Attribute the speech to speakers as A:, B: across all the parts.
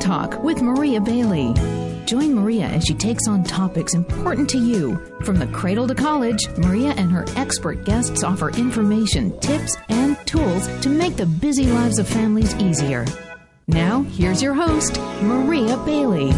A: Talk with Maria Bailey. Join Maria as she takes on topics important to you. From the cradle to college, Maria and her expert guests offer information, tips, and tools to make the busy lives of families easier. Now, here's your host, Maria Bailey.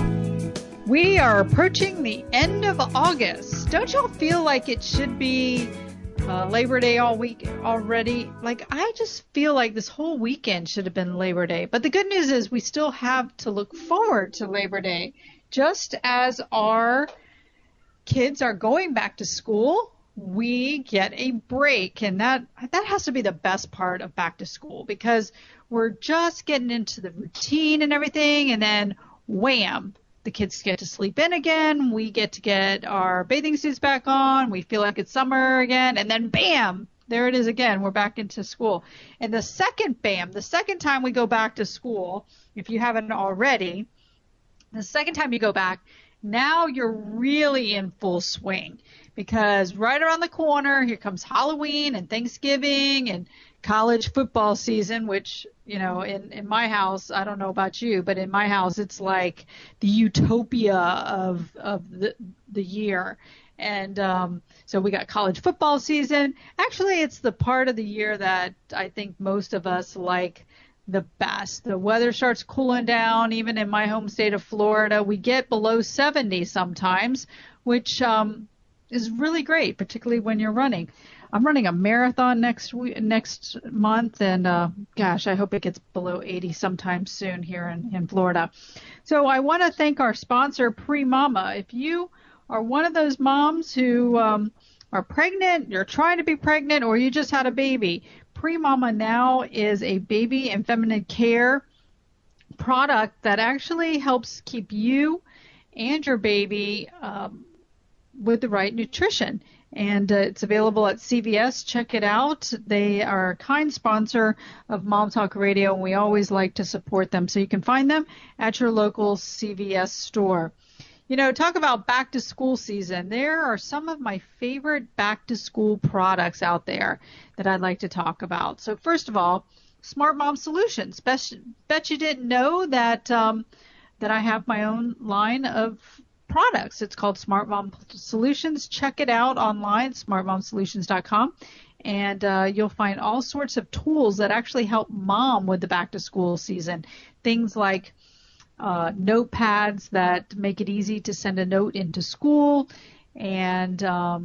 B: We are approaching the end of August. Don't y'all feel like it should be Labor Day all week already? Like, I just feel like this whole weekend should have been Labor Day. But the good news is we still have to look forward to Labor Day. Just as our kids are going back to school, we get a break. And that has to be the best part of back to school, because we're just getting into the routine and everything. And then wham, the kids get to sleep in again. We get to get our bathing suits back on. We feel like it's summer again. And then bam, there it is again. We're back into school. And the second time we go back to school, if you haven't already, the second time you go back, now you're really in full swing, because right around the corner, here comes Halloween and Thanksgiving and college football season, which, you know, in my house, I don't know about you, but in my house, it's like the utopia of the year. And so we got college football season. Actually, it's the part of the year that I think most of us like the best. The weather starts cooling down. Even in my home state of Florida, we get below 70 sometimes, which is really great, particularly when you're running. I'm running a marathon next month, and gosh, I hope it gets below 80 sometime soon here in Florida. So I want to thank our sponsor, Pre-Mama. If you are one of those moms who are pregnant, you're trying to be pregnant, or you just had a baby, Pre-Mama now is a baby and feminine care product that actually helps keep you and your baby with the right nutrition. And it's available at CVS. Check it out. They are a kind sponsor of Mom Talk Radio, and we always like to support them. So you can find them at your local CVS store. You know, talk about back to school season. There are some of my favorite back to school products out there that I'd like to talk about. So first of all, Smart Mom Solutions. Bet you didn't know that that I have my own line of products. It's called Smart Mom Solutions. Check it out online, smartmomsolutions.com, and you'll find all sorts of tools that actually help mom with the back to school season. Things like notepads that make it easy to send a note into school, and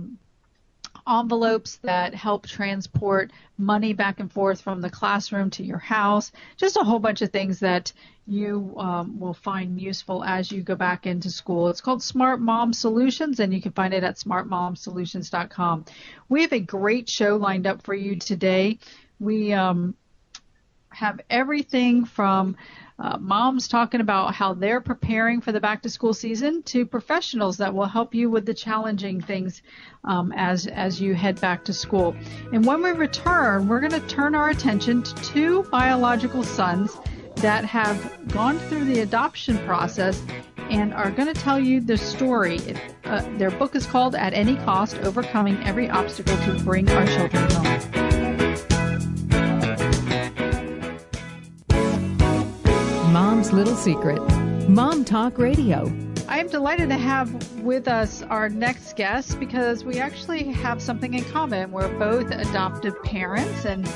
B: envelopes that help transport money back and forth from the classroom to your house. Just a whole bunch of things that you will find useful as you go back into school. It's called Smart Mom Solutions, and you can find it at smartmomsolutions.com. We have a great show lined up for you today. We have everything from moms talking about how they're preparing for the back-to-school season to professionals that will help you with the challenging things as you head back to school. And when we return, we're going to turn our attention to two biological sons that have gone through the adoption process and are going to tell you the story. Their book is called At Any Cost, Overcoming Every Obstacle to Bring Our Children Home.
A: Mom's Little Secret. Mom Talk Radio.
B: I am delighted to have with us our next guest, because we actually have something in common. We're both adoptive parents, and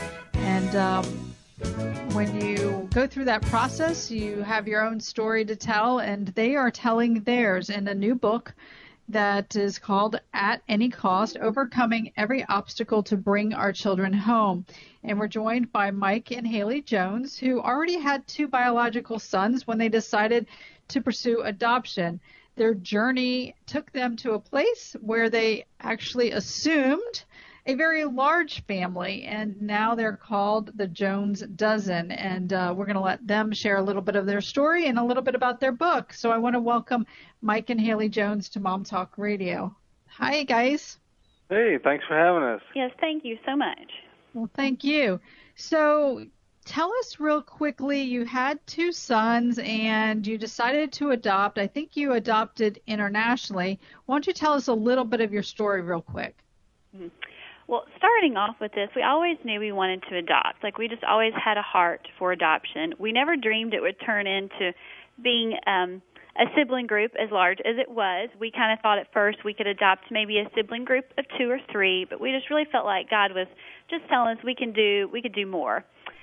B: when you go through that process, you have your own story to tell, and they are telling theirs in a new book that is called At Any Cost, Overcoming Every Obstacle to Bring Our Children Home. And we're joined by Mike and Haley Jones, who already had two biological sons when they decided to pursue adoption. Their journey took them to a place where they actually assumed a very large family, and now they're called the Jones Dozen. And we're going to let them share a little bit of their story and a little bit about their book. So I want to welcome Mike and Haley Jones to Mom Talk Radio. Hi, guys.
C: Hey, thanks for having us.
D: Yes, thank you so much.
B: Well, thank you. So tell us real quickly, you had two sons and you decided to adopt. I think you adopted internationally. Why don't you tell us a little bit of your story real quick?
D: Mm-hmm. Well, starting off with this, we always knew we wanted to adopt. Like, we just always had a heart for adoption. We never dreamed it would turn into being a sibling group as large as it was, we kind of thought at first we could adopt maybe a sibling group of 2 or 3, but we just really felt like God was just telling us we could do more.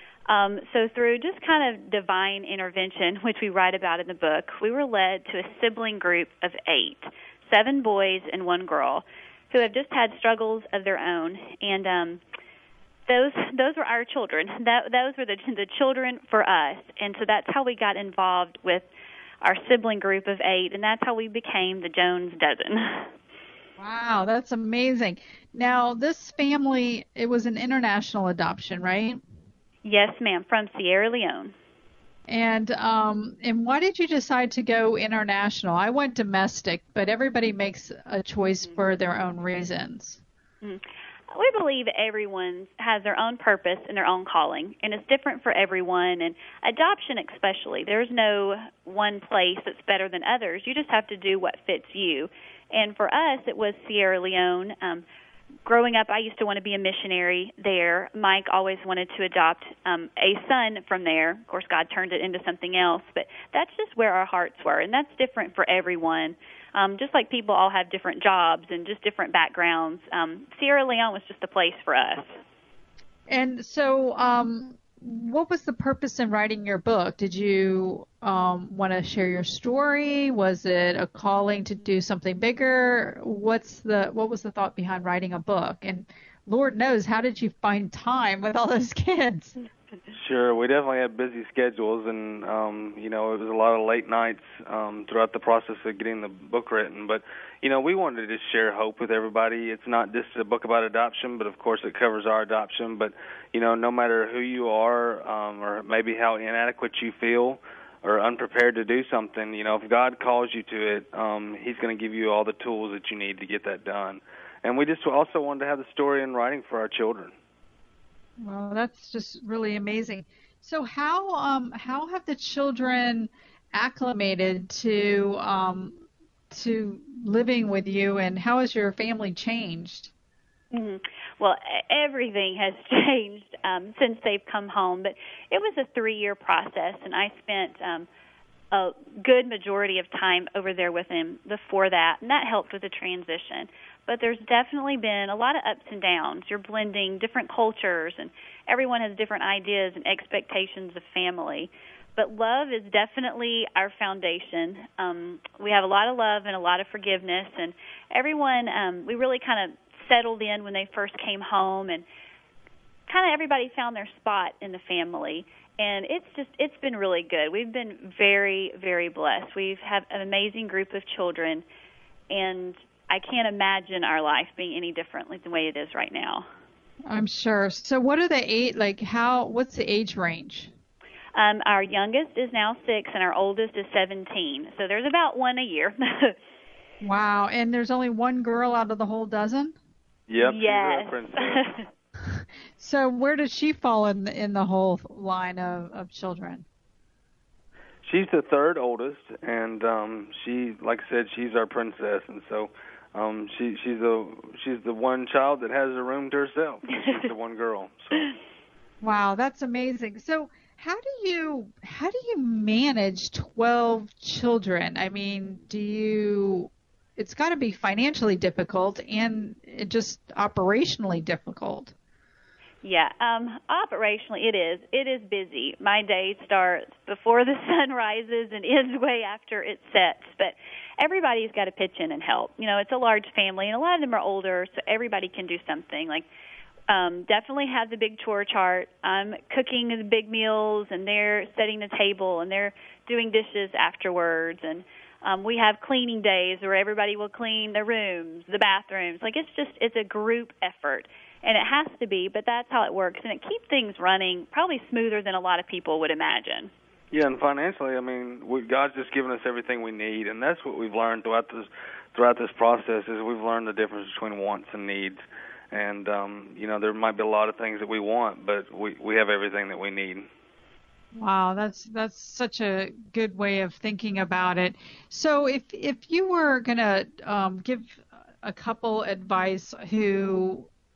D: So through just kind of divine intervention, which we write about in the book, we were led to a sibling group of 8, 7 boys and 1 girl, who have just had struggles of their own, and those were our children. Those were the children for us, and so that's how we got involved with our sibling group of 8, and that's how we became the Jones Dozen.
B: Wow, that's amazing. Now, this family, it was an international adoption, right?
D: Yes, ma'am, from Sierra Leone.
B: And why did you decide to go international? I went domestic, but everybody makes a choice for their own reasons.
D: Mm-hmm. We believe everyone has their own purpose and their own calling, and it's different for everyone, and adoption especially. There's no one place that's better than others. You just have to do what fits you. And for us, it was Sierra Leone. Growing up, I used to want to be a missionary there. Mike always wanted to adopt a son from there. Of course, God turned it into something else, but that's just where our hearts were, and that's different for everyone. Just like people all have different jobs and just different backgrounds, Sierra Leone was just a place for us.
B: And so what was the purpose in writing your book? Did you want to share your story? Was it a calling to do something bigger? What was the thought behind writing a book? And Lord knows, how did you find time with all those kids?
C: Sure, we definitely had busy schedules, and it was a lot of late nights throughout the process of getting the book written. But we wanted to just share hope with everybody. It's not just a book about adoption, but of course it covers our adoption. But no matter who you are, or maybe how inadequate you feel, or unprepared to do something, if God calls you to it, He's going to give you all the tools that you need to get that done. And we just also wanted to have the story in writing for our children.
B: Well, that's just really amazing. So how have the children acclimated to living with you, and how has your family changed?
D: Mm-hmm. Well, everything has changed since they've come home, but it was a 3-year process, and I spent a good majority of time over there with them before that, and that helped with the transition. But there's definitely been a lot of ups and downs. You're blending different cultures, and everyone has different ideas and expectations of family. But love is definitely our foundation. We have a lot of love and a lot of forgiveness, and everyone, we really kind of settled in when they first came home, and kind of everybody found their spot in the family. And it's been really good. We've been very, very blessed. We have an amazing group of children, and I can't imagine our life being any different than the way it is right now.
B: I'm sure. So what are what's the age range?
D: Our youngest is now 6, and our oldest is 17. So there's about 1 a year.
B: Wow. And there's only 1 girl out of the whole dozen?
C: Yep.
D: Yes.
B: So where does she fall in the whole line of children?
C: She's the 3rd oldest, and she, like I said, she's our princess, and so she's the one child that has a room to herself. She's the one girl. So.
B: Wow, that's amazing. So how do you manage 12 children? I mean, it's got to be financially difficult and just operationally difficult.
D: Yeah, operationally it is. It is busy. My day starts before the sun rises and ends way after it sets. But everybody's got to pitch in and help. It's a large family, and a lot of them are older, so everybody can do something. Like, definitely have the big chore chart. I'm cooking the big meals, and they're setting the table, and they're doing dishes afterwards. And we have cleaning days where everybody will clean the rooms, the bathrooms. Like, it's a group effort. And it has to be, but that's how it works. And it keeps things running probably smoother than a lot of people would imagine.
C: Yeah, and financially, I mean, God's just given us everything we need, and that's what we've learned throughout this process is we've learned the difference between wants and needs. And, there might be a lot of things that we want, but we have everything that we need.
B: Wow, that's such a good way of thinking about it. So if you were going to give a couple advice who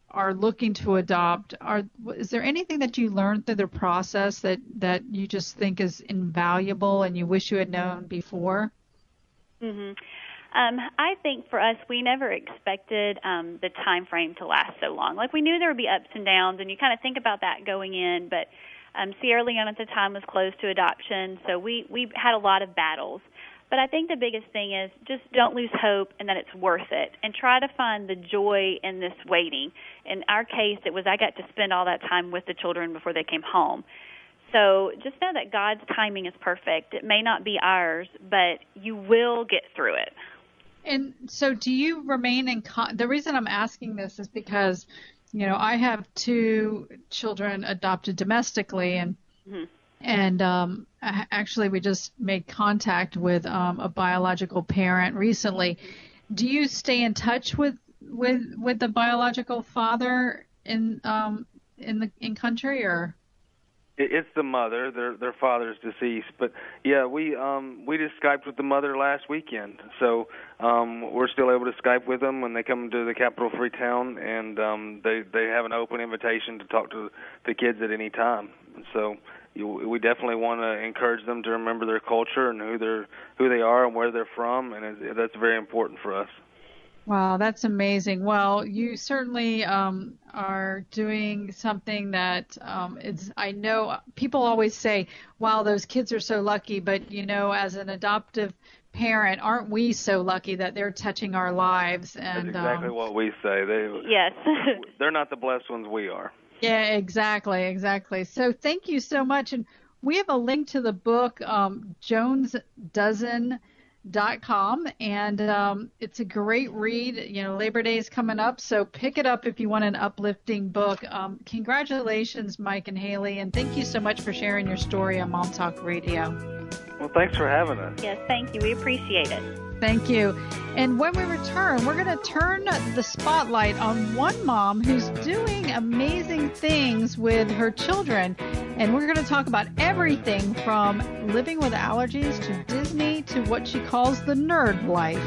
B: are looking to adopt, is there anything that you learned through the process that you just think is invaluable and you wish you had known before?
D: Mm-hmm. I think for us, we never expected the time frame to last so long. Like, we knew there would be ups and downs, and you kind of think about that going in, but Sierra Leone at the time was closed to adoption, so we had a lot of battles. But I think the biggest thing is just don't lose hope and that it's worth it, and try to find the joy in this waiting. In our case, it was I got to spend all that time with the children before they came home. So just know that God's timing is perfect. It may not be ours, but you will get through it.
B: And so do you remain in the reason I'm asking this is because, you know, I have 2 children adopted domestically, and actually we just made contact with a biological parent recently. Do you stay in touch with the biological father in country, or?
C: It's the mother. Their father's deceased, but yeah, we just Skyped with the mother last weekend, so we're still able to Skype with them when they come to the Capital Free Town, and they have an open invitation to talk to the kids at any time. So we definitely want to encourage them to remember their culture and who they are and where they're from, and that's very important for us.
B: Wow, that's amazing. Well, you certainly are doing something that I know people always say, wow, those kids are so lucky. But, you know, as an adoptive parent, aren't we so lucky that they're touching our lives? And
C: that's exactly what we say.
D: Yes.
C: They're not the blessed ones, we are.
B: Yeah, exactly. So thank you so much. And we have a link to the book, JonesDozen.com, and it's a great read. You know, Labor Day is coming up, so pick it up if you want an uplifting book. Congratulations, Mike and Haley, and thank you so much for sharing your story on Mom Talk Radio.
C: Well, thanks for having us.
D: Yes, thank you. We appreciate it.
B: Thank you. And when we return, we're going to turn the spotlight on one mom who's doing amazing things with her children. And we're going to talk about everything from living with allergies to Disney to what she calls the nerd life.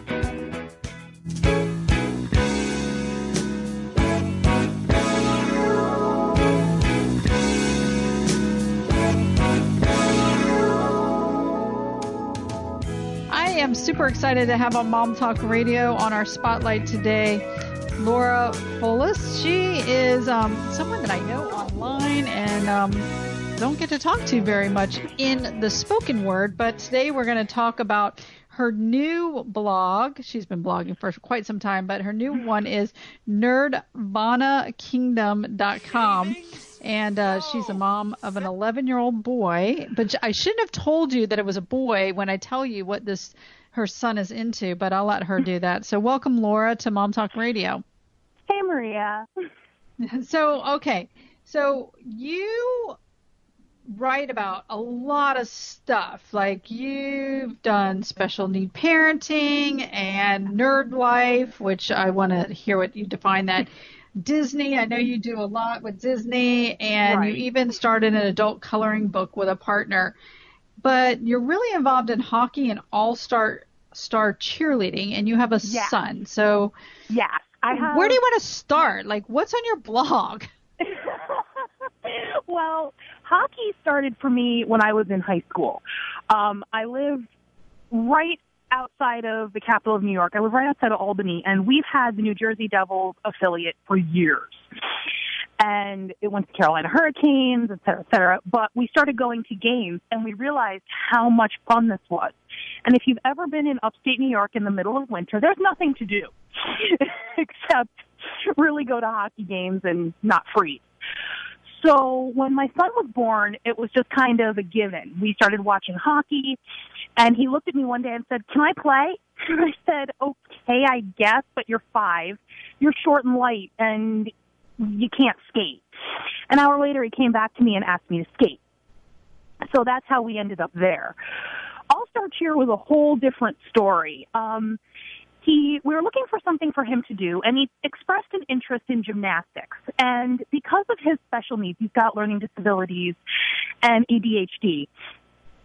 B: I'm super excited to have on Mom Talk Radio on our spotlight today Laura Follis. She is someone that I know online and don't get to talk to very much in the spoken word, but today we're going to talk about her new blog. She's been blogging for quite some time, but her new one is nerdvanakingdom.com. And she's a mom of an 11-year-old boy. But I shouldn't have told you that it was a boy when I tell you what her son is into, but I'll let her do that. So welcome, Laura, to Mom Talk Radio.
E: Hey, Maria.
B: So you write about a lot of stuff. Like you've done special need parenting and nerd life, which I want to hear what you define that. Disney, I know you do a lot with Disney, and You even started an adult coloring book with a partner. But you're really involved in hockey and all-star cheerleading, and you have a son. So
E: yes, I have.
B: Where do you want to start? Like, what's on your blog?
E: Well, hockey started for me when I was in high school. I lived right outside of the capital of New York. I live right outside of Albany, and we've had the New Jersey Devils affiliate for years. And it went to Carolina Hurricanes, et cetera, et cetera. But we started going to games, and we realized how much fun this was. And if you've ever been in upstate New York in the middle of winter, there's nothing to do except really go to hockey games and not freeze. So when my son was born, it was just kind of a given. We started watching hockey, and he looked at me one day and said, "Can I play?" And I said, "Okay, I guess, but you're 5. You're short and light, and you can't skate." An hour later, he came back to me and asked me to skate. So that's how we ended up there. All-Star Cheer was a whole different story. We were looking for something for him to do, and he expressed an interest in gymnastics. And because of his special needs, he's got learning disabilities and ADHD,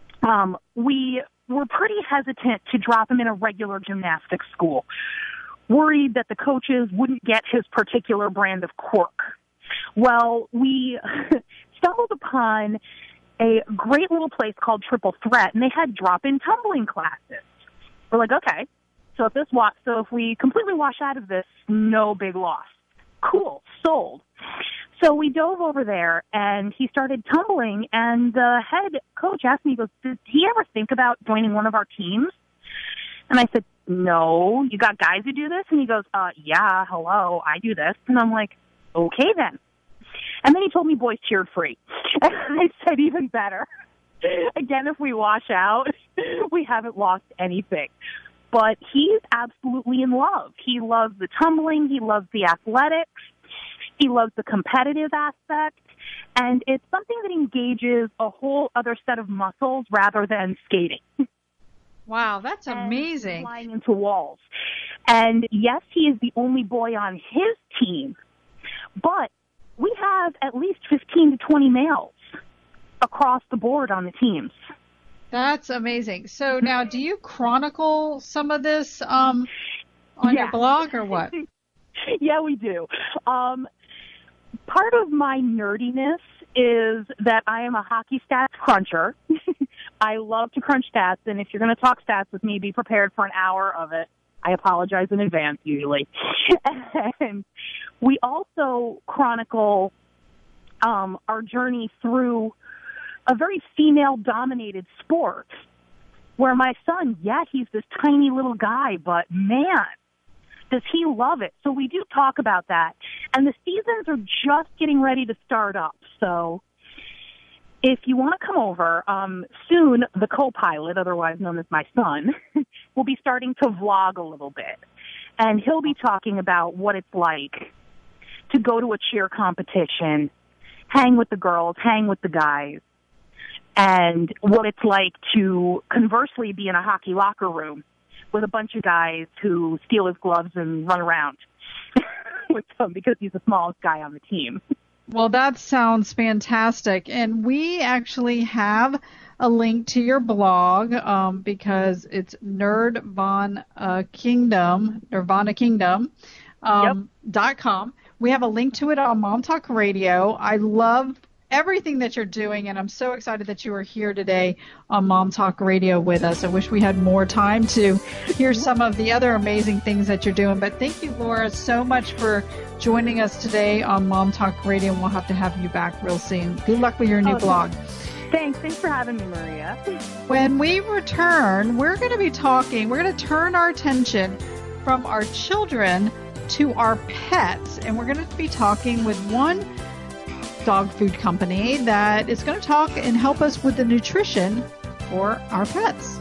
E: we were pretty hesitant to drop him in a regular gymnastics school. worried that the coaches wouldn't get his particular brand of cork. Well, we stumbled upon a great little place called Triple Threat, and they had drop-in tumbling classes. We're like, okay, so if we completely wash out of this, no big loss. Cool, sold. So we dove over there, and he started tumbling, and the head coach asked me, he goes, did he ever think about joining one of our teams? And I said, no, you got guys who do this? And he goes, yeah, hello, I do this. And I'm like, okay then. And then he told me boys cheered free. And I said, even better. Again, if we wash out, we haven't lost anything. But he's absolutely in love. He loves the tumbling. He loves the athletics. He loves the competitive aspect. And it's something that engages a whole other set of muscles rather than skating.
B: Wow, that's amazing.
E: Flying into walls. And yes, he is the only boy on his team, but we have at least 15 to 20 males across the board on the teams.
B: That's amazing. So now, do you chronicle some of this on your blog or what?
E: Yeah, we do. Part of my nerdiness is that I am a hockey stats cruncher. I love to crunch stats, and if you're going to talk stats with me, be prepared for an hour of it. I apologize in advance, usually. And we also chronicle our journey through a very female-dominated sport where my son, he's this tiny little guy, but man, does he love it. So we do talk about that. And the seasons are just getting ready to start up. So if you want to come over, soon the co-pilot, otherwise known as my son, will be starting to vlog a little bit. And he'll be talking about what it's like to go to a cheer competition, hang with the girls, hang with the guys, and what it's like to conversely be in a hockey locker room with a bunch of guys who steal his gloves and run around with him because he's the smallest guy on the team.
B: Well, that sounds fantastic. And we actually have a link to your blog because it's Nirvana Kingdom. .com. We have a link to it on Mom Talk Radio. I love everything that you're doing, and I'm so excited that you are here today on Mom Talk Radio with us. I wish we had more time to hear some of the other amazing things that you're doing. But thank you, Laura, so much for joining us today on Mom Talk Radio, and we'll have to have you back real soon. Good luck with your new blog.
E: Thanks for having me, Maria.
B: When we return, we're going to turn our attention from our children to our pets, and we're going to be talking with one dog food company that is going to talk and help us with the nutrition for our pets.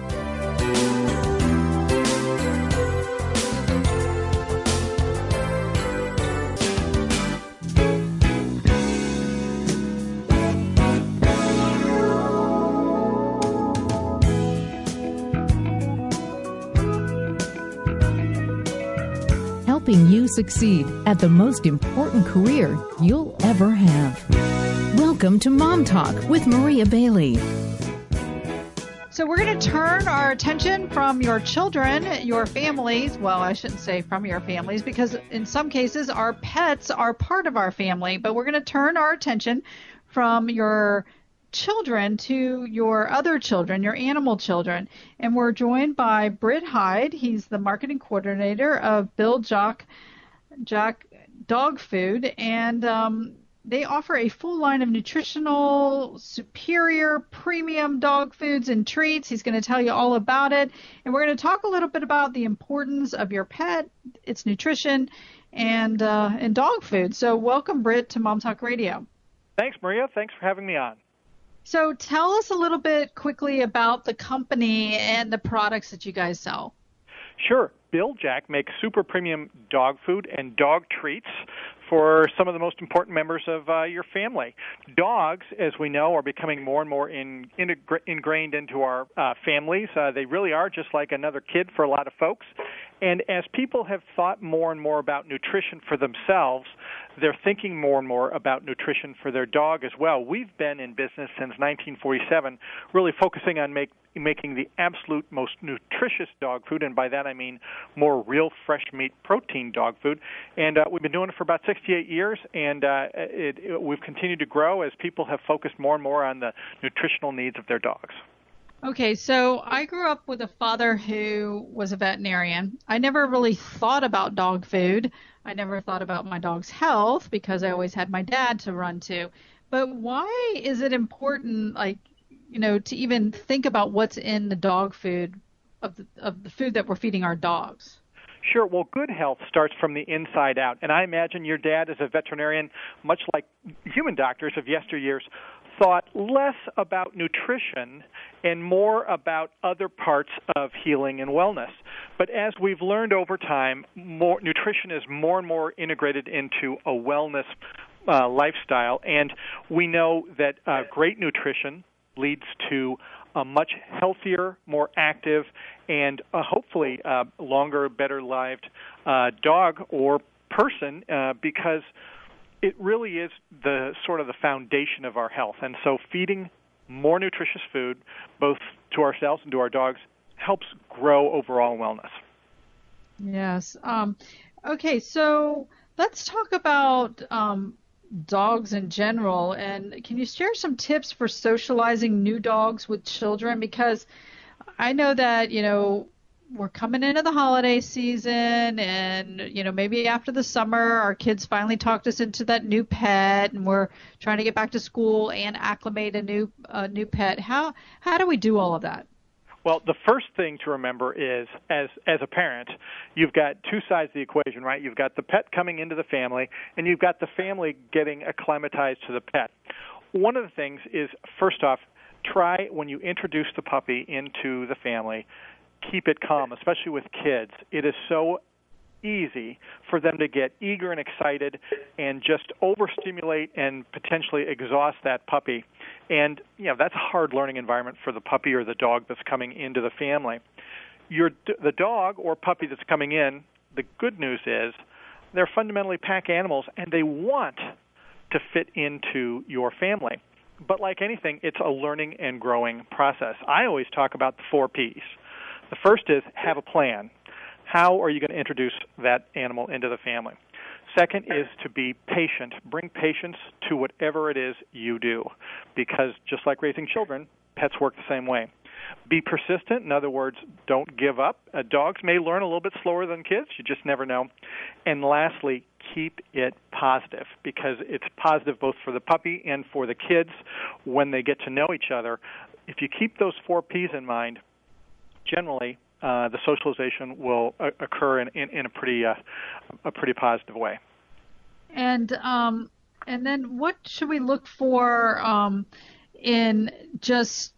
A: Helping you succeed at the most important career you'll ever have. Welcome to Mom Talk with Maria Bailey.
B: So we're going to turn our attention from your children, your families. Well, I shouldn't say from your families because in some cases our pets are part of our family. But we're going to turn our attention from your children to your other children, your animal children. And we're joined by Britt Hyde. He's the marketing coordinator of Bill Jack Dog Food. And they offer a full line of nutritional, superior, premium dog foods and treats. He's going to tell you all about it. And we're going to talk a little bit about the importance of your pet, its nutrition, and dog food. So welcome, Britt, to Mom Talk Radio.
F: Thanks, Maria. Thanks for having me on.
B: So tell us a little bit quickly about the company and the products that you guys sell.
F: Sure. Bill Jack makes super premium dog food and dog treats for some of the most important members of your family. Dogs, as we know, are becoming more and more ingrained into our families. They really are just like another kid for a lot of folks. And as people have thought more and more about nutrition for themselves, they're thinking more and more about nutrition for their dog as well. We've been in business since 1947, really focusing on making the absolute most nutritious dog food, and by that I mean more real fresh meat protein dog food. And we've been doing it for about 68 years, and we've continued to grow as people have focused more and more on the nutritional needs of their dogs.
B: Okay, so I grew up with a father who was a veterinarian. I never really thought about dog food. I never thought about my dog's health because I always had my dad to run to. But why is it important, to even think about what's in the dog food of the food that we're feeding our dogs?
F: Sure. Well, good health starts from the inside out. And I imagine your dad, as a veterinarian, much like human doctors of yesteryears, thought less about nutrition and more about other parts of healing and wellness. But as we've learned over time, nutrition is more and more integrated into a wellness lifestyle. And we know that great nutrition leads to a much healthier, more active, and hopefully longer, better-lived dog or person because it really is the foundation of our health. And so feeding more nutritious food, both to ourselves and to our dogs, helps grow overall wellness.
B: Yes. Okay, so let's talk about dogs in general. And can you share some tips for socializing new dogs with children? Because I know that, we're coming into the holiday season, and maybe after the summer our kids finally talked us into that new pet, and we're trying to get back to school and acclimate a new pet. How do we do all of that?
F: Well, the first thing to remember is, as a parent, you've got two sides of the equation, right? You've got the pet coming into the family, and you've got the family getting acclimatized to the pet. One of the things is, first off, try when you introduce the puppy into the family, keep it calm, especially with kids. It is so easy for them to get eager and excited and just overstimulate and potentially exhaust that puppy. And, that's a hard learning environment for the puppy or the dog that's coming into the family. The dog or puppy that's coming in, the good news is they're fundamentally pack animals, and they want to fit into your family. But like anything, it's a learning and growing process. I always talk about the 4 Ps. The first is have a plan. How are you going to introduce that animal into the family? Second is to be patient. Bring patience to whatever it is you do, because just like raising children, pets work the same way. Be persistent. In other words, don't give up. Dogs may learn a little bit slower than kids. You just never know. And lastly, keep it positive, because it's positive both for the puppy and for the kids when they get to know each other. If you keep those 4 Ps in mind, generally, the socialization will occur in a pretty positive way.
B: And then what should we look for in just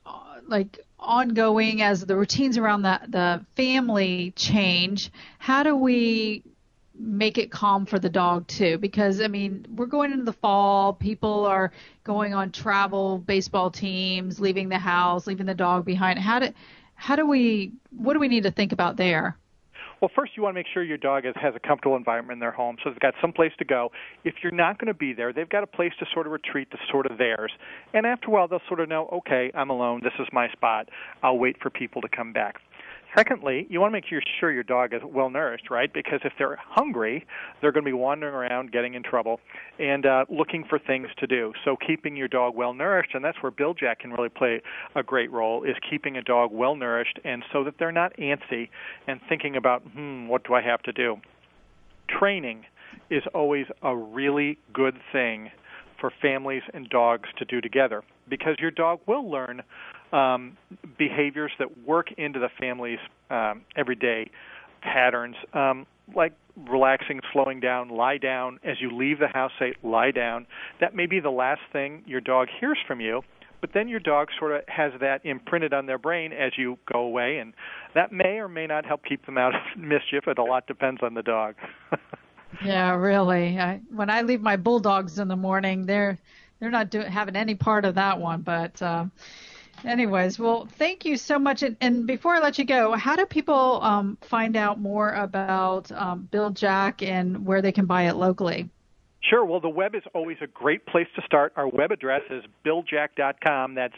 B: ongoing as the routines around the family change? How do we make it calm for the dog too? Because we're going into the fall. People are going on travel, baseball teams, leaving the house, leaving the dog behind. What do we need to think about there?
F: Well, first you want to make sure your dog has a comfortable environment in their home, so they've got some place to go. If you're not going to be there, they've got a place to sort of retreat that's sort of theirs. And after a while, they'll sort of know, okay, I'm alone. This is my spot. I'll wait for people to come back. Secondly, you want to make sure your dog is well-nourished, right? Because if they're hungry, they're going to be wandering around, getting in trouble, and looking for things to do. So keeping your dog well-nourished, and that's where Bil-Jac can really play a great role, is keeping a dog well-nourished and so that they're not antsy and thinking about, what do I have to do? Training is always a really good thing for families and dogs to do together, because your dog will learn behaviors that work into the family's everyday patterns, like relaxing, slowing down, lie down. As you leave the house, say, lie down. That may be the last thing your dog hears from you, but then your dog sort of has that imprinted on their brain as you go away, and that may or may not help keep them out of mischief. It a lot depends on the dog.
B: Yeah, really. When I leave my bulldogs in the morning, they're not having any part of that one, but Anyways, well, thank you so much. And before I let you go, how do people find out more about Bill Jack and where they can buy it locally?
F: Sure. Well, the web is always a great place to start. Our web address is billjack.com. That's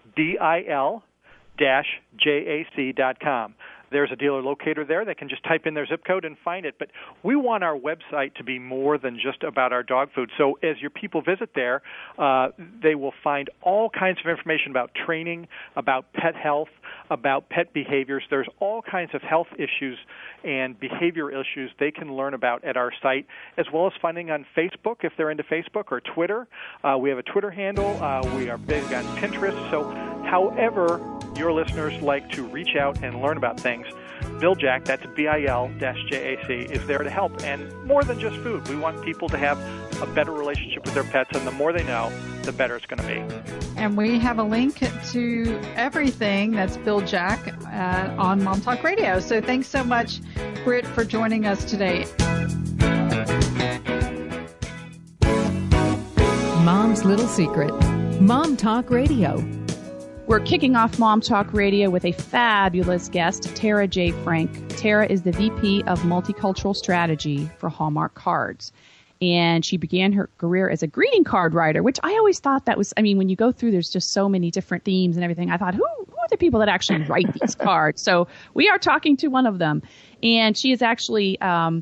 F: BIL-JAC.com. There's a dealer locator there. They can just type in their zip code and find it. But we want our website to be more than just about our dog food. So as your people visit there, they will find all kinds of information about training, about pet health, about pet behaviors. There's all kinds of health issues and behavior issues they can learn about at our site, as well as finding on Facebook if they're into Facebook, or Twitter. We have a Twitter handle. We are big on Pinterest. So however your listeners like to reach out and learn about things, Bill Jack, that's BIL-JAC, is there to help. And more than just food, we want people to have a better relationship with their pets, and the more they know, the better it's going to be.
B: And we have a link to everything that's Bill Jack on Mom Talk Radio. So thanks so much, Britt, for joining us today.
A: Mom's Little Secret. Mom Talk Radio.
G: We're kicking off Mom Talk Radio with a fabulous guest, Tara J. Frank. Tara is the VP of Multicultural Strategy for Hallmark Cards. And she began her career as a greeting card writer, which I always thought that was, I mean, when you go through, there's just so many different themes and everything. I thought, who are the people that actually write these cards? So we are talking to one of them. And she is actually,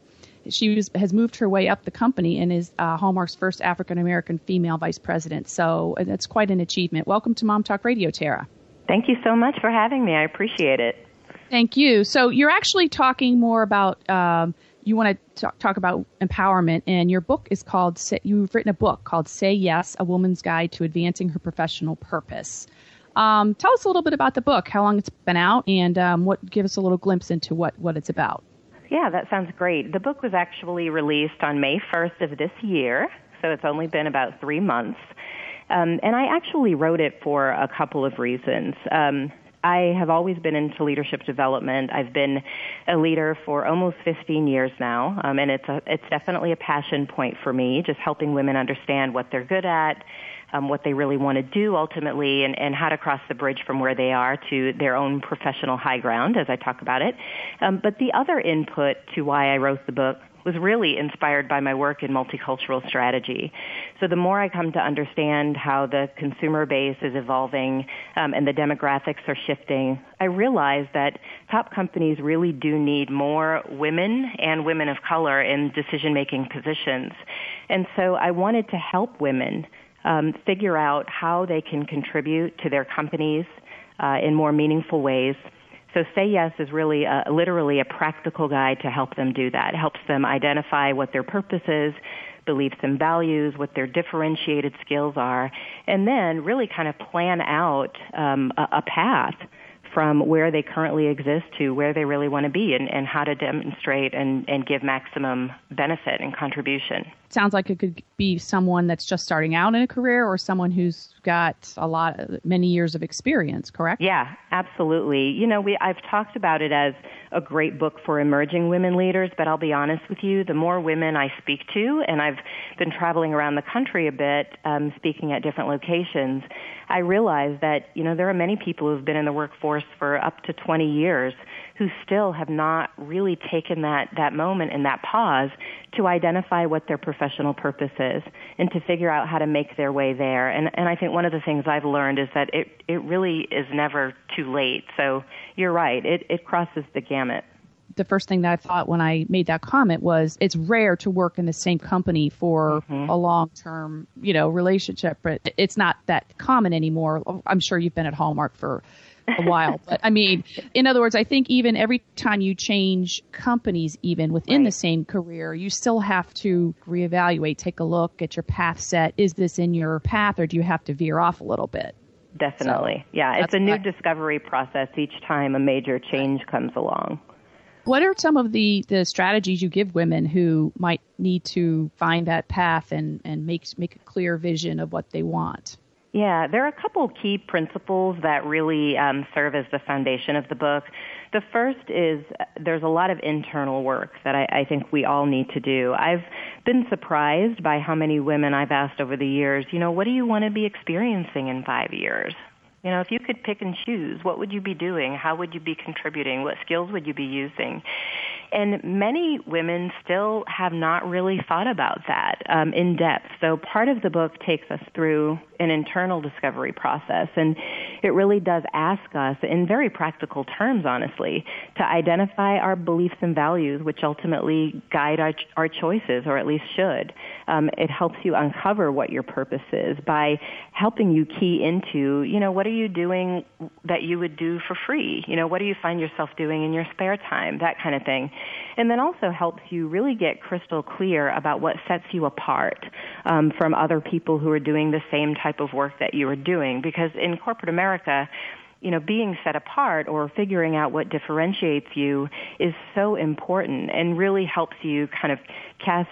G: has moved her way up the company and is Hallmark's first African-American female vice president. So that's quite an achievement. Welcome to Mom Talk Radio, Tara.
H: Thank you so much for having me. I appreciate it.
G: Thank you. So you're actually talking more about, you want to talk about empowerment, and your book is called, you've written a book called Say Yes, A Woman's Guide to Advancing Her Professional Purpose. Tell us a little bit about the book, how long it's been out, and give us a little glimpse into what it's about.
H: Yeah, that sounds great. The book was actually released on May 1st of this year, so it's only been about 3 months. And I actually wrote it for a couple of reasons. I have always been into leadership development. I've been a leader for almost 15 years now, and it's definitely a passion point for me, just helping women understand what they're good at, what they really want to do ultimately, and how to cross the bridge from where they are to their own professional high ground, as I talk about it. But the other input to why I wrote the book was really inspired by my work in multicultural strategy. So the more I come to understand how the consumer base is evolving and the demographics are shifting, I realize that top companies really do need more women and women of color in decision-making positions. And so I wanted to help women figure out how they can contribute to their companies in more meaningful ways. So Say Yes is really literally a practical guide to help them do that. It helps them identify what their purpose is, beliefs and values, what their differentiated skills are, and then really kind of plan out a path from where they currently exist to where they really want to be, and how to demonstrate and give maximum benefit and contribution.
G: Sounds like it could be someone that's just starting out in a career, or someone who's got many years of experience, correct?
H: Yeah, absolutely. You know, I've talked about it as a great book for emerging women leaders, but I'll be honest with you, the more women I speak to, and I've been traveling around the country a bit, speaking at different locations, I realize that, you know, there are many people who've been in the workforce for up to 20 years who still have not really taken that moment and that pause to identify what their professional purpose is and to figure out how to make their way there. And I think one of the things I've learned is that it really is never too late. So you're right. It crosses the gamut.
G: The first thing that I thought when I made that comment was it's rare to work in the same company for a long-term, relationship, but it's not that common anymore. I'm sure you've been at Hallmark for a while, but I mean, in other words, I think even every time you change companies, even within the same career, you still have to reevaluate, take a look, get your path set. Is this in your path, or do you have to veer off a little bit?
H: Definitely. So, yeah, it's a new discovery process each time a major change comes along.
G: What are some of the strategies you give women who might need to find that path and make a clear vision of what they want?
H: Yeah, there are a couple key principles that really serve as the foundation of the book. The first is there's a lot of internal work that I think we all need to do. I've been surprised by how many women I've asked over the years, what do you want to be experiencing in 5 years? You know, if you could pick and choose, what would you be doing? How would you be contributing? What skills would you be using? And many women still have not really thought about that in depth. So part of the book takes us through an internal discovery process, and it really does ask us, in very practical terms, honestly, to identify our beliefs and values, which ultimately guide our choices, or at least should. It helps you uncover what your purpose is by helping you key into, you know, what are you doing that you would do for free? You know, what do you find yourself doing in your spare time? That kind of thing. And then also helps you really get crystal clear about what sets you apart from other people who are doing the same type of work that you are doing. Because in corporate America, you know, being set apart or figuring out what differentiates you is so important and really helps you kind of cast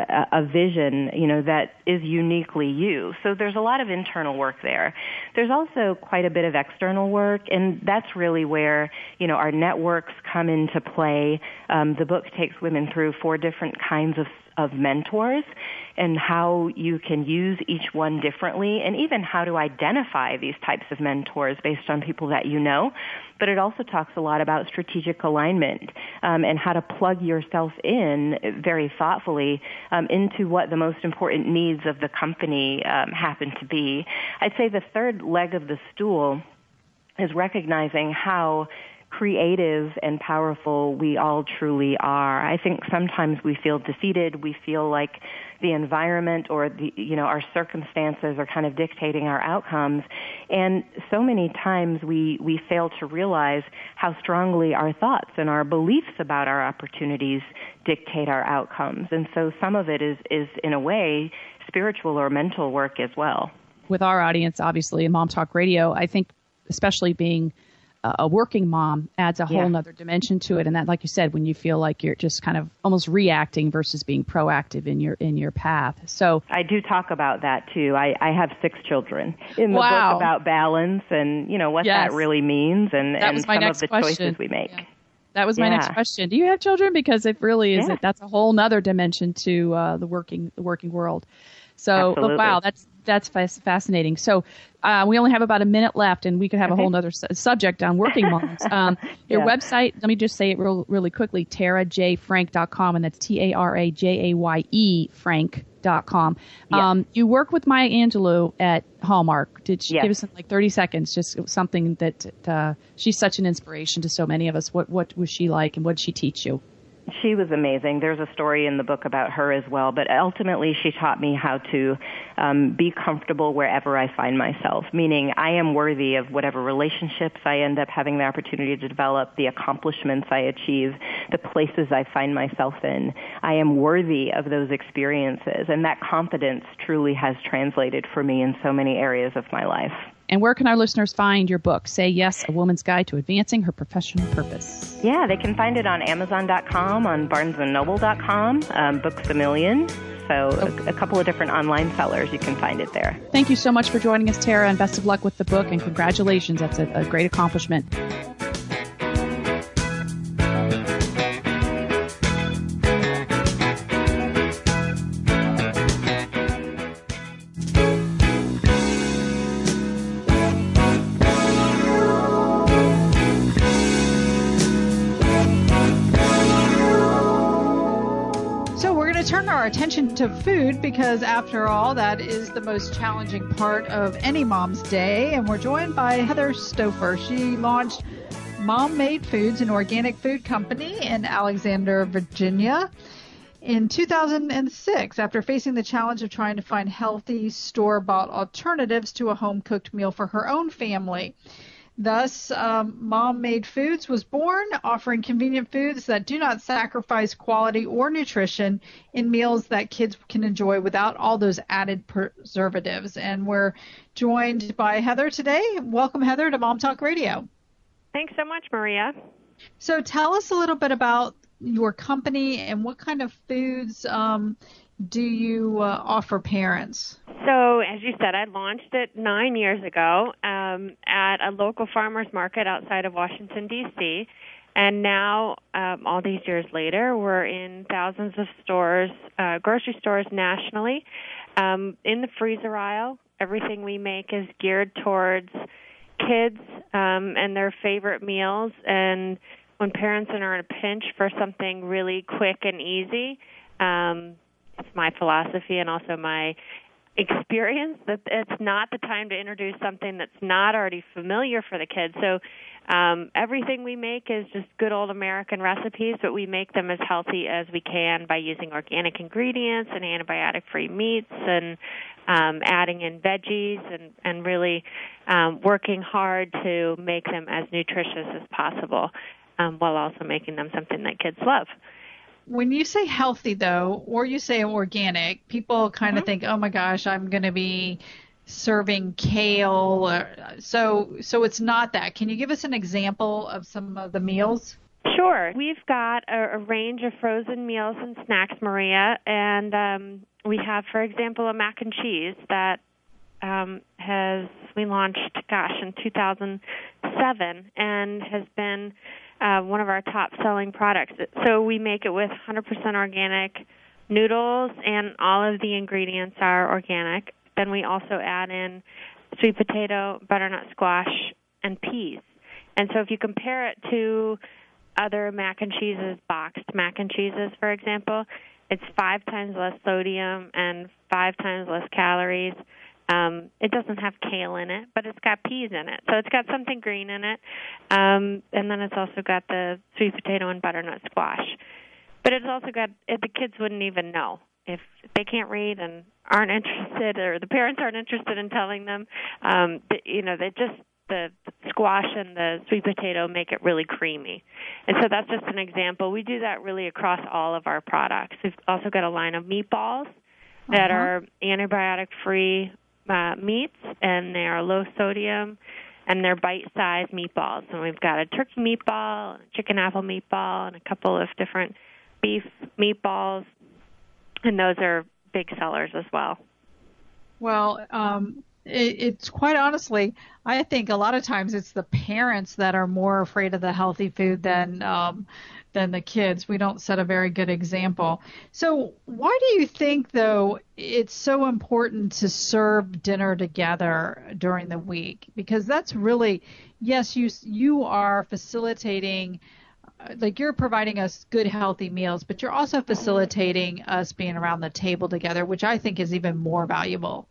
H: a vision, you know, that is uniquely you. So there's a lot of internal work there. There's also quite a bit of external work, and that's really where, you know, our networks come into play. The book takes women through 4 different kinds of mentors and how you can use each one differently, and even how to identify these types of mentors based on people that you know. But it also talks a lot about strategic alignment and how to plug yourself in very thoughtfully into what the most important needs of the company happen to be. I'd say the third leg of the stool is recognizing how creative and powerful we all truly are. I think sometimes we feel defeated. We feel like the environment or the, you know, our circumstances are kind of dictating our outcomes. And so many times we fail to realize how strongly our thoughts and our beliefs about our opportunities dictate our outcomes. And so some of it is in a way spiritual or mental work as well.
G: With our audience, obviously, in Mom Talk Radio, I think especially being a working mom adds a whole nother dimension to it. And that, like you said, when you feel like you're just kind of almost reacting versus being proactive in your path. So
H: I do talk about that too. I have 6 children in the book about balance and, you know, what that really means and some of the choices we make.
G: Yeah. That was my next question. Do you have children? Because it really is, that's a whole nother dimension to the working world. So, wow, that's fascinating. So we only have about a minute left, and we could have a whole other subject on working moms. Your website, let me just say it really quickly, TaraJFrank.com, and that's TaraJaye Frank.com. You work with Maya Angelou at Hallmark. Did she give us like 30 seconds, just something that she's such an inspiration to so many of us. What was she like, and what did she teach you?
H: She was amazing. There's a story in the book about her as well, but ultimately she taught me how to be comfortable wherever I find myself, meaning I am worthy of whatever relationships I end up having the opportunity to develop, the accomplishments I achieve, the places I find myself in. I am worthy of those experiences, and that confidence truly has translated for me in so many areas of my life.
G: And where can our listeners find your book, Say Yes, A Woman's Guide to Advancing Her Professional Purpose?
H: Yeah, they can find it on Amazon.com, on BarnesandNoble.com, Books A Million. So a couple of different online sellers, you can find it there.
G: Thank you so much for joining us, Tara, and best of luck with the book, and congratulations. That's a great accomplishment.
B: Our attention to food, because after all, that is the most challenging part of any mom's day. And we're joined by Heather Stouffer. She launched Mom Made Foods, an organic food company in Alexander, Virginia, in 2006, after facing the challenge of trying to find healthy, store-bought alternatives to a home-cooked meal for her own family. Thus, Mom Made Foods was born, offering convenient foods that do not sacrifice quality or nutrition in meals that kids can enjoy without all those added preservatives. And we're joined by Heather today. Welcome, Heather, to Mom Talk Radio.
I: Thanks so much, Maria.
B: So tell us a little bit about your company and what kind of foods do you offer parents?
I: So, as you said, I launched it 9 years ago at a local farmer's market outside of Washington, D.C., and now, all these years later, we're in thousands of stores, grocery stores nationally. In the freezer aisle, everything we make is geared towards kids and their favorite meals. And when parents are in a pinch for something really quick and easy, it's my philosophy and also my experience that it's not the time to introduce something that's not already familiar for the kids. So everything we make is just good old American recipes, but we make them as healthy as we can by using organic ingredients and antibiotic-free meats and adding in veggies and really working hard to make them as nutritious as possible while also making them something that kids love.
B: When you say healthy, though, or you say organic, people kind of think, oh, my gosh, I'm going to be serving kale. So it's not that. Can you give us an example of some of the meals?
I: Sure. We've got a range of frozen meals and snacks, Maria, and we have, for example, a mac and cheese that we launched, in 2007 and has been one of our top-selling products. So we make it with 100% organic noodles, and all of the ingredients are organic. Then we also add in sweet potato, butternut squash, and peas. And so if you compare it to other mac and cheeses, boxed mac and cheeses, for example, it's 5 times less sodium and 5 times less calories. It doesn't have kale in it, but it's got peas in it. So it's got something green in it. And then it's also got the sweet potato and butternut squash. But it's also got, the kids wouldn't even know. If they can't read and aren't interested, or the parents aren't interested in telling them, the squash and the sweet potato make it really creamy. And so that's just an example. We do that really across all of our products. We've also got a line of meatballs that are antibiotic-free meats, and they are low sodium, and they're bite-sized meatballs. And we've got a turkey meatball, a chicken apple meatball, and a couple of different beef meatballs, and those are big sellers as well. Well,
B: It's quite honestly, I think a lot of times it's the parents that are more afraid of the healthy food than the kids. We don't set a very good example. So why do you think, though, it's so important to serve dinner together during the week? Because that's really, yes, you are facilitating, like you're providing us good, healthy meals, but you're also facilitating us being around the table together, which I think is even more valuable.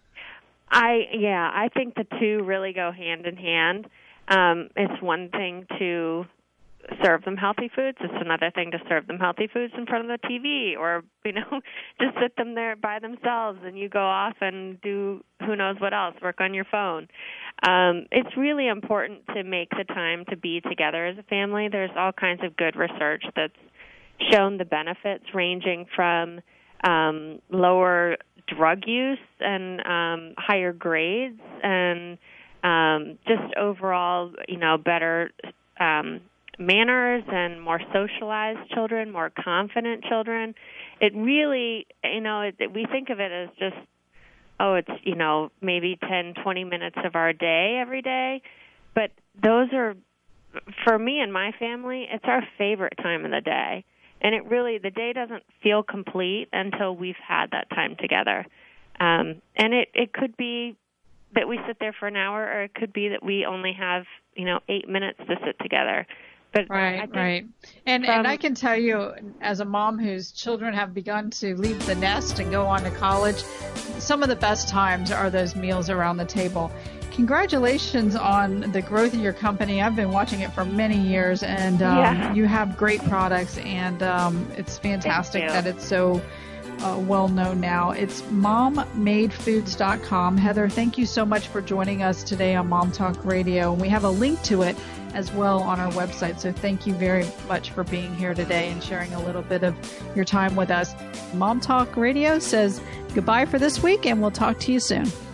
I: I think the two really go hand in hand. It's one thing to serve them healthy foods. It's another thing to serve them healthy foods in front of the TV, or, just sit them there by themselves and you go off and do who knows what else, work on your phone. It's really important to make the time to be together as a family. There's all kinds of good research that's shown the benefits, ranging from lower drug use and higher grades, and just overall, better manners and more socialized children, more confident children. It really, we think of it as just, it's, maybe 10, 20 minutes of our day every day. But those are, for me and my family, it's our favorite time of the day. And the day doesn't feel complete until we've had that time together. And it could be that we sit there for an hour, or it could be that we only have, 8 minutes to sit together. But
B: right. And I can tell you, as a mom whose children have begun to leave the nest and go on to college, some of the best times are those meals around the table. Congratulations on the growth of your company. I've been watching it for many years, and you have great products, and it's fantastic that it's so well known now. It's mommadefoods.com. Heather, thank you so much for joining us today on Mom Talk Radio. And we have a link to it as well on our website. So thank you very much for being here today and sharing a little bit of your time with us. Mom Talk Radio says goodbye for this week, and we'll talk to you soon.